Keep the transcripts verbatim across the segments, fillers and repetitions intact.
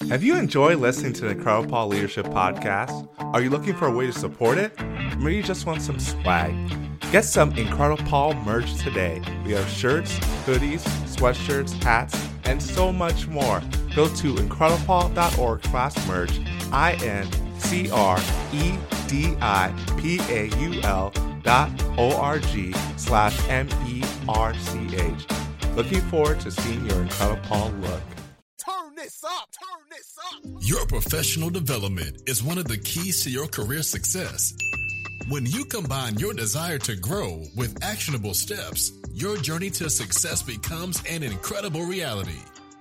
Have you enjoyed listening to the Incredible Paul Leadership Podcast? Are you looking for a way to support it? Maybe you just want some swag. Get some Incredible Paul merch today. We have shirts, hoodies, sweatshirts, hats, and so much more. Go to incrediblepaul.org slash merch, I N C R E D I P A U L dot O-R-G slash M E R C H. Looking forward to seeing your Incredible Paul look. Turn this up, turn this up. Your professional development is one of the keys to your career success. When you combine your desire to grow with actionable steps, your journey to success becomes an incredible reality.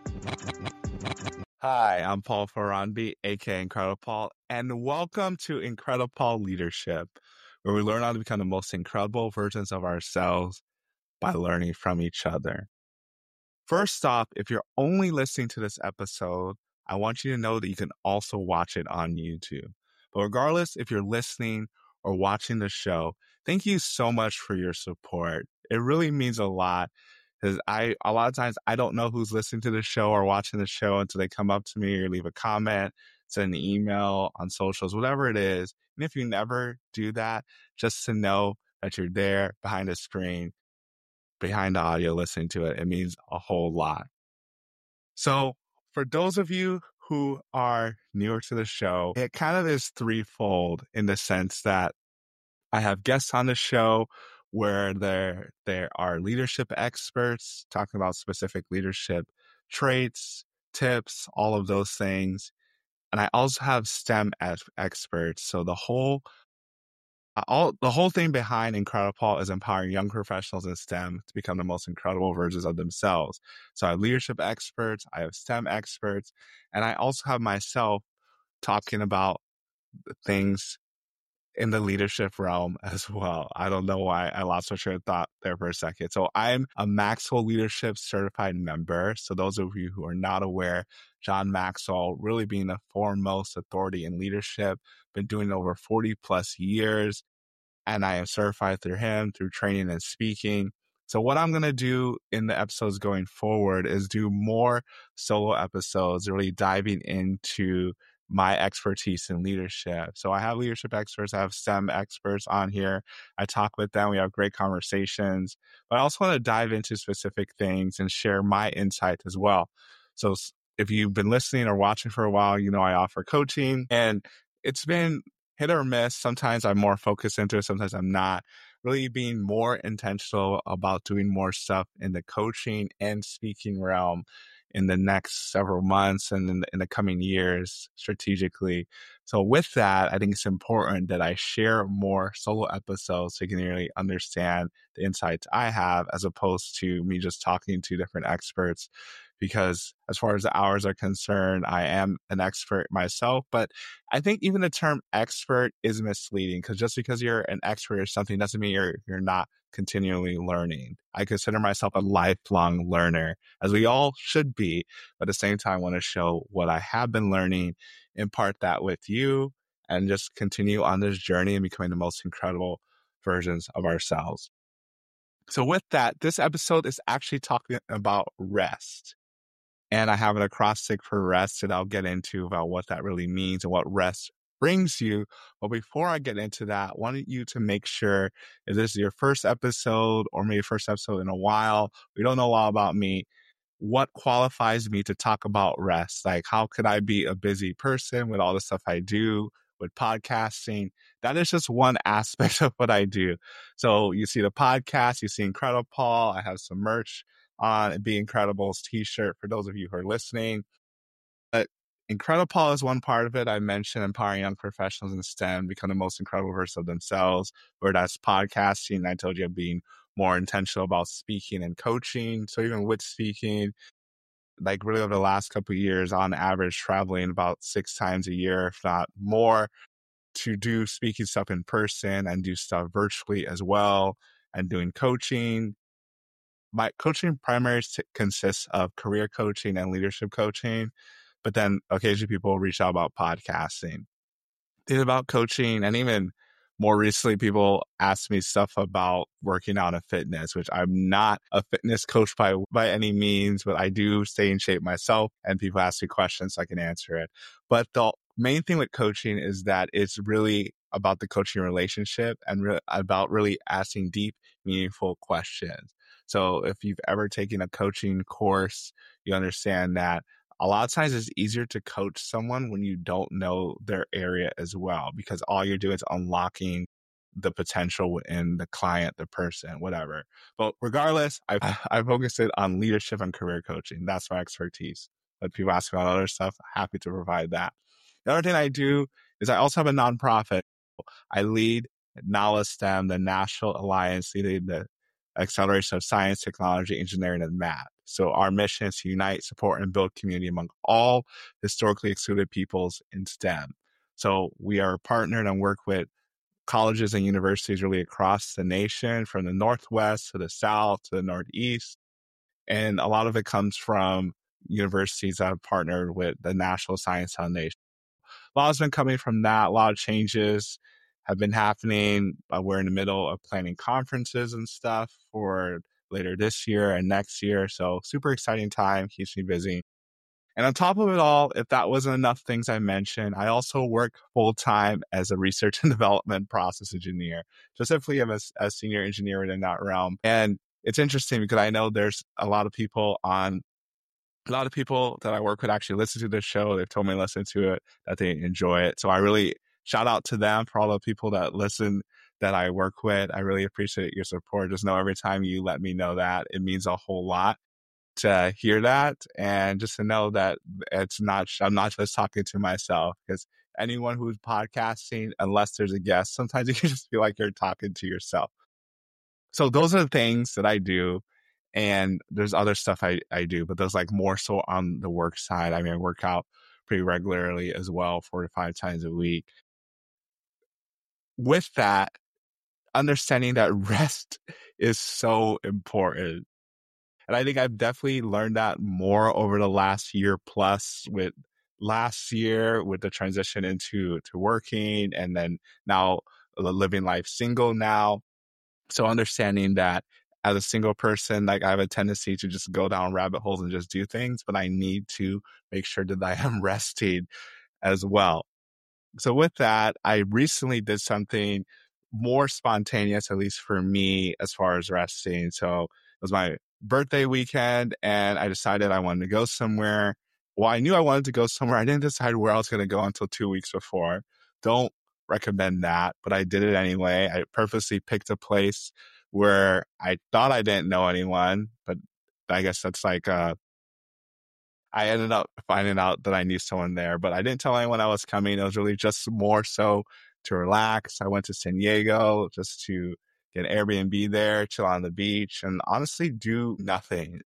Hi, I'm Paul Ferranbi, aka Incredible Paul, and welcome to Incredible Paul Leadership, where we learn how to become the most incredible versions of ourselves by learning from each other. First off, if you're only listening to this episode, I want you to know that you can also watch it on YouTube. But regardless if you're listening or watching the show, thank you so much for your support. It really means a lot because I, a lot of times I don't know who's listening to the show or watching the show until they come up to me or leave a comment, send an email on socials, whatever it is. And if you never do that, just to know that you're there behind the screen, behind the audio, listening to it, it means a whole lot. So for those of you who are newer to the show, it kind of is threefold in the sense that I have guests on the show where there, there are leadership experts talking about specific leadership traits, tips, all of those things. And I also have STEM ex- experts. So the whole All the whole thing behind Incredible Paul is empowering young professionals in STEM to become the most incredible versions of themselves. So I have leadership experts, I have STEM experts, and I also have myself talking about things in the leadership realm as well. I don't know why I lost my train of thought there for a second. So I'm a Maxwell Leadership Certified member. So those of you who are not aware, John Maxwell really being the foremost authority in leadership, been doing it over forty plus years. And I am certified through him, through training and speaking. So what I'm going to do in the episodes going forward is do more solo episodes, really diving into my expertise in leadership. So I have leadership experts, I have STEM experts on here. I talk with them, we have great conversations, but I also want to dive into specific things and share my insight as well. So if you've been listening or watching for a while, you know I offer coaching, and it's been hit or miss. Sometimes I'm more focused into it, sometimes I'm not. Really being more intentional about doing more stuff in the coaching and speaking realm in the next several months and in the, in the coming years strategically. So with that, I think it's important that I share more solo episodes so you can really understand the insights I have as opposed to me just talking to different experts. Because as far as the hours are concerned, I am an expert myself. But I think even the term expert is misleading because just because you're an expert or something doesn't mean you're you're not continually learning. I consider myself a lifelong learner, as we all should be. But at the same time, I want to show what I have been learning, impart that with you, and just continue on this journey and becoming the most incredible versions of ourselves. So with that, this episode is actually talking about rest. And I have an acrostic for rest that I'll get into about what that really means and what rest brings you. But before I get into that, I wanted you to make sure if this is your first episode or maybe first episode in a while, we don't know a lot about me, what qualifies me to talk about rest? Like, how could I be a busy person with all the stuff I do with podcasting? That is just one aspect of what I do. So you see the podcast, you see Incredible Paul, I have some merch on Be Incredible's t-shirt for those of you who are listening. But Incredible Paul is one part of it. I mentioned empowering young professionals in STEM become the most incredible version of themselves, where that's podcasting. I told you being more intentional about speaking and coaching. So even with speaking, like really over the last couple of years, on average, traveling about six times a year, if not more, to do speaking stuff in person and do stuff virtually as well, and doing coaching. My coaching primarily consists of career coaching and leadership coaching, but then occasionally people reach out about podcasting. Think about coaching and even more recently, people ask me stuff about working out and fitness, which I'm not a fitness coach by, by any means, but I do stay in shape myself, and people ask me questions so I can answer it. But the main thing with coaching is that it's really about the coaching relationship and re- about really asking deep, meaningful questions. So if you've ever taken a coaching course, you understand that a lot of times it's easier to coach someone when you don't know their area as well, because all you're doing is unlocking the potential within the client, the person, whatever. But regardless, I I focus it on leadership and career coaching. That's my expertise. But people ask about other stuff, happy to provide that. The other thing I do is I also have a nonprofit. I lead NALA-STEM, the National Alliance leading the acceleration of science, technology, engineering, and math. So our mission is to unite, support, and build community among all historically excluded peoples in STEM. So we are partnered and work with colleges and universities really across the nation, from the Northwest to the South to the Northeast. And a lot of it comes from universities that have partnered with the National Science Foundation. A lot has been coming from that. A lot of changes have been happening. Uh, we're in the middle of planning conferences and stuff for later this year and next year. So super exciting time, keeps me busy. And on top of it all, if that wasn't enough things I mentioned, I also work full-time as a research and development process engineer. Specifically, I'm a, a senior engineer within that realm. And it's interesting because I know there's a lot of people on A lot of people that I work with actually listen to this show. They've told me to listen to it, that they enjoy it. So I really shout out to them for all the people that listen that I work with. I really appreciate your support. Just know every time you let me know that, it means a whole lot to hear that. And just to know that it's not, I'm not just talking to myself, because anyone who's podcasting, unless there's a guest, sometimes you can just feel like you're talking to yourself. So those are the things that I do. And there's other stuff I, I do, but there's like more so on the work side. I mean, I work out pretty regularly as well, four to five times a week. With that, understanding that rest is so important. And I think I've definitely learned that more over the last year plus, with last year with the transition into to working, and then now living life single now. So understanding that as a single person, like I have a tendency to just go down rabbit holes and just do things, but I need to make sure that I am resting as well. So with that, I recently did something more spontaneous, at least for me, as far as resting. So it was my birthday weekend, and I decided I wanted to go somewhere. Well, I knew I wanted to go somewhere. I didn't decide where I was going to go until two weeks before. Don't recommend that, but I did it anyway. I purposely picked a place where I thought I didn't know anyone, but I guess that's like, uh, I ended up finding out that I knew someone there, but I didn't tell anyone I was coming. It was really just more so to relax. I went to San Diego just to get an Airbnb there, chill on the beach, and honestly do nothing.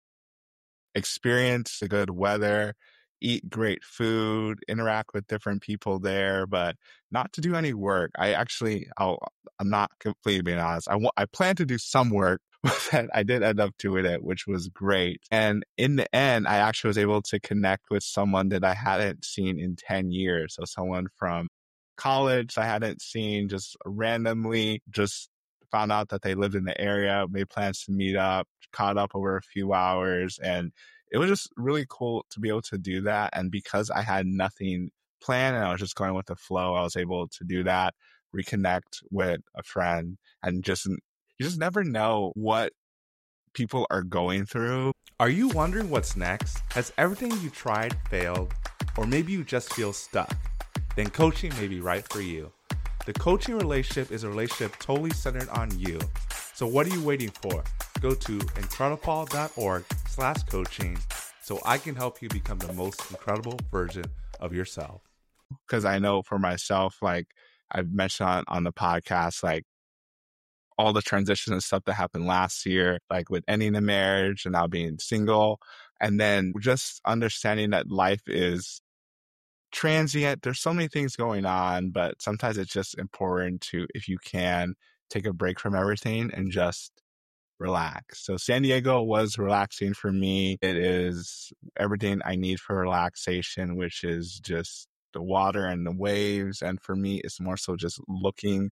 Experience the good weather, eat great food, interact with different people there, but not to do any work. I actually, I'll, I'm not completely being honest. I, w- I plan to do some work, but I did end up doing it, which was great. And in the end, I actually was able to connect with someone that I hadn't seen in ten years. So someone from college I hadn't seen, just randomly, just found out that they lived in the area, made plans to meet up, caught up over a few hours. And it was just really cool to be able to do that. And because I had nothing planned and I was just going with the flow, I was able to do that, reconnect with a friend, and just, you just never know what people are going through. Are you wondering what's next? Has everything you tried failed? Or maybe you just feel stuck? Then coaching may be right for you. The coaching relationship is a relationship totally centered on you. So what are you waiting for? Go to incredipal.org slash coaching so I can help you become the most incredible version of yourself. Because I know for myself, like I've mentioned on, on the podcast, like all the transitions and stuff that happened last year, like with ending the marriage and now being single, and then just understanding that life is transient. There's so many things going on, but sometimes it's just important to, if you can, take a break from everything and just relax. So San Diego was relaxing for me. It is everything I need for relaxation, which is just the water and the waves. And for me, it's more so just looking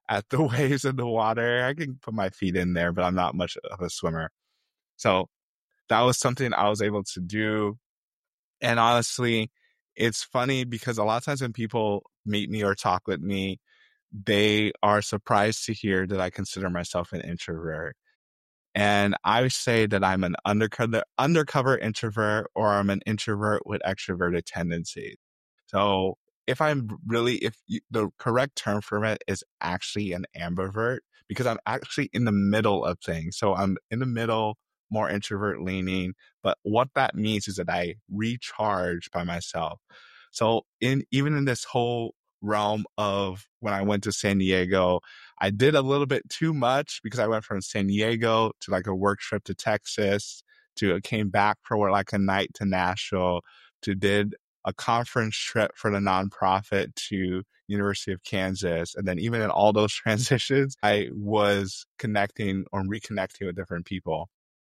at the waves in the water. I can put my feet in there, but I'm not much of a swimmer. So that was something I was able to do. And honestly, it's funny because a lot of times when people meet me or talk with me, they are surprised to hear that I consider myself an introvert. And I say that I'm an undercover, undercover introvert, or I'm an introvert with extroverted tendencies. So if I'm really, if you, the correct term for it is actually an ambivert, because I'm actually in the middle of things. So I'm in the middle, more introvert leaning. But what that means is that I recharge by myself. So in even in this whole realm of when I went to San Diego, I did a little bit too much because I went from San Diego to like a work trip to Texas, to came back for like a night to Nashville, to did a conference trip for the nonprofit to University of Kansas. And then even in all those transitions, I was connecting or reconnecting with different people.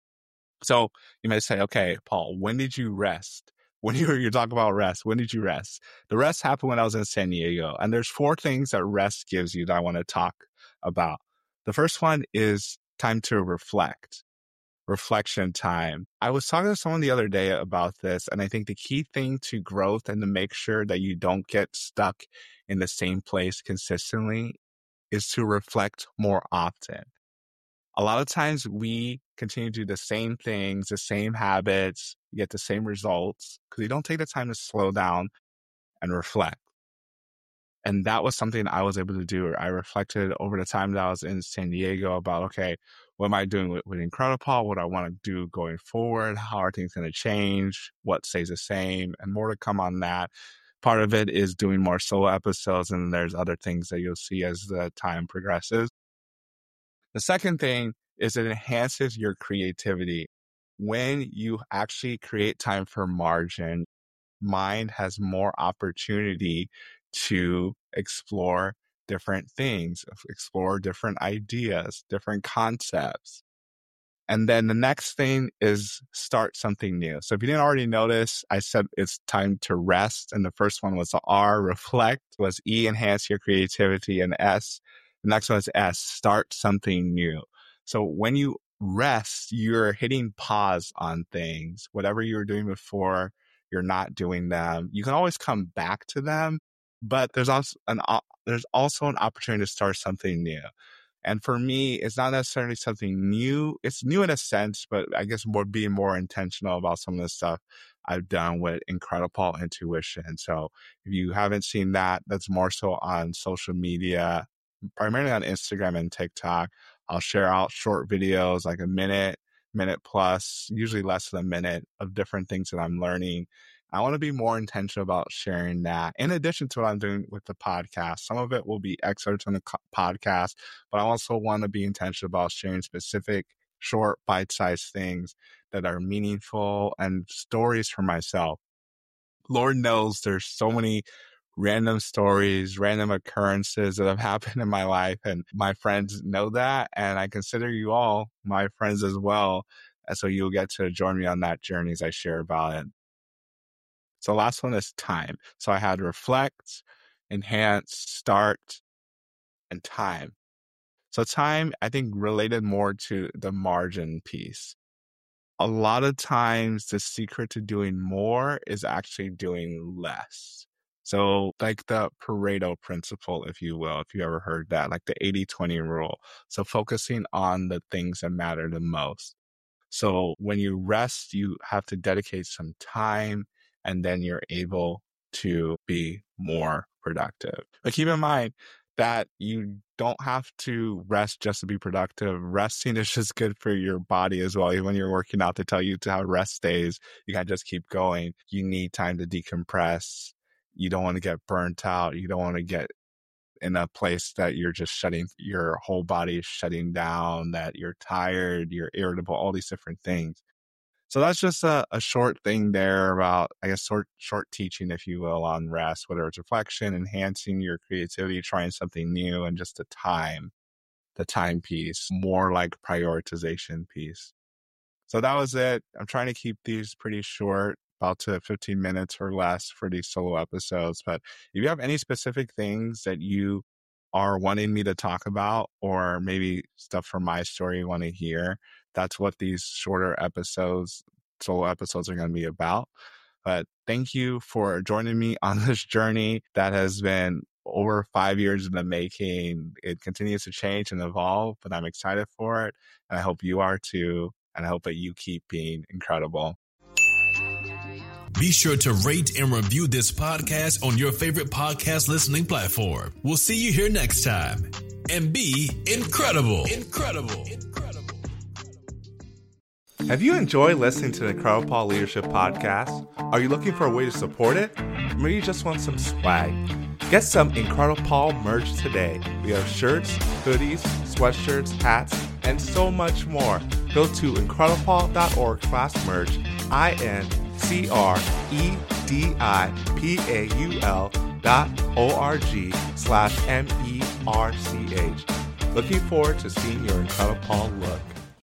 So you might say, okay, Paul, when did you rest? When you you're talking about rest, when did you rest? The rest happened when I was in San Diego. And there's four things that rest gives you that I want to talk about. The first one is time to reflect, reflection time. I was talking to someone the other day about this, and I think the key thing to growth and to make sure that you don't get stuck in the same place consistently is to reflect more often. A lot of times we continue to do the same things, the same habits, get the same results because we don't take the time to slow down and reflect. And that was something I was able to do. I reflected over the time that I was in San Diego about, okay, what am I doing with, with Incredipaul? What do I want to do going forward? How are things going to change? What stays the same? And more to come on that. Part of it is doing more solo episodes, and there's other things that you'll see as the time progresses. The second thing is it enhances your creativity. When you actually create time for margin, mind has more opportunity to explore different things, explore different ideas, different concepts. And then the next thing is start something new. So if you didn't already notice, I said it's time to rest. And the first one was R, reflect, was E, enhance your creativity, and S. The next one is S, start something new. So when you rest, you're hitting pause on things. Whatever you were doing before, you're not doing them. You can always come back to them, but there's also an, there's also an opportunity to start something new. And for me, it's not necessarily something new. It's new in a sense, but I guess more being more intentional about some of the stuff I've done with Incredipaul Intuition. So if you haven't seen that, that's more so on social media, primarily on Instagram and TikTok. I'll share out short videos, like a minute, minute plus, usually less than a minute, of different things that I'm learning. I want to be more intentional about sharing that in addition to what I'm doing with the podcast. Some of it will be excerpts on the co- podcast, but I also want to be intentional about sharing specific, short, bite-sized things that are meaningful and stories for myself. Lord knows there's so many random stories, random occurrences that have happened in my life, and my friends know that, and I consider you all my friends as well. And so you'll get to join me on that journey as I share about it. So the last one is time. So I had reflect, enhance, start, and time. So time, I think, related more to the margin piece. A lot of times the secret to doing more is actually doing less. So like the Pareto principle, if you will, if you ever heard that, like the eighty twenty rule. So focusing on the things that matter the most. So when you rest, you have to dedicate some time, and then you're able to be more productive. But keep in mind that you don't have to rest just to be productive. Resting is just good for your body as well. Even when you're working out, they tell you to have rest days. You can't just keep going. You need time to decompress. You don't want to get burnt out. You don't want to get in a place that you're just shutting, your whole body is shutting down, that you're tired, you're irritable, all these different things. So that's just a, a short thing there about, I guess, short, short teaching, if you will, on rest, whether it's reflection, enhancing your creativity, trying something new, and just the time, the time piece, more like prioritization piece. So that was it. I'm trying to keep these pretty short, about to fifteen minutes or less for these solo episodes. But if you have any specific things that you are wanting me to talk about, or maybe stuff from my story you want to hear, that's what these shorter episodes, solo episodes are going to be about. But thank you for joining me on this journey that has been over five years in the making. It continues to change and evolve, but I'm excited for it. And I hope you are too. And I hope that you keep being incredible. Be sure to rate and review this podcast on your favorite podcast listening platform. We'll see you here next time. And be incredible. Incredible. Incredible. Have you enjoyed listening to the Incredible Paul Leadership Podcast? Are you looking for a way to support it? Or maybe you just want some swag? Get some Incredible Paul merch today. We have shirts, hoodies, sweatshirts, hats, and so much more. Go to incrediblepaul.org slash merch, I N C R E D I P A U L dot O-R-G slash M E R C H. Looking forward to seeing your Incredible Paul look.